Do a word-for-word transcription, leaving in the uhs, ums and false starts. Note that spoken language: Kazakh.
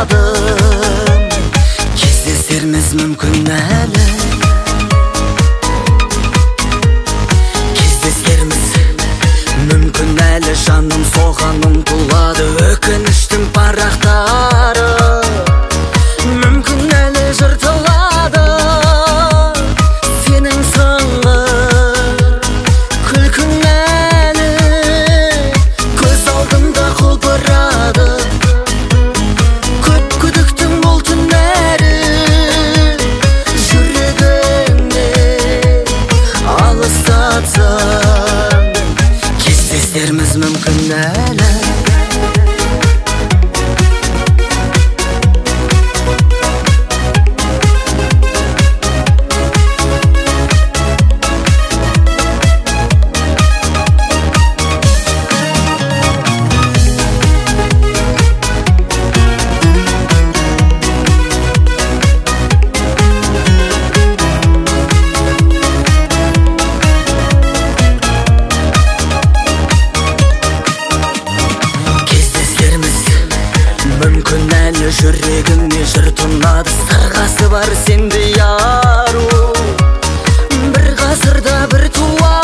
жыртыладым. Кездесерміз мүмкін әлі, кездесерміз мүмкін әлі. Жаным соған ұмтылады өкініштің парақтары, мүмкін әлі жыртылады сенің сыңғыр күлкің әлі. Көз алдымда құлпырады көп күдіктің бұл түндері, жүрегіңде алыстатсың. Кездесерміз мүмкін әлі, мүмкін әлі. Жүрегіме жыр тұнады, сырғасы бар сенде яру, бір ғасырда бір туа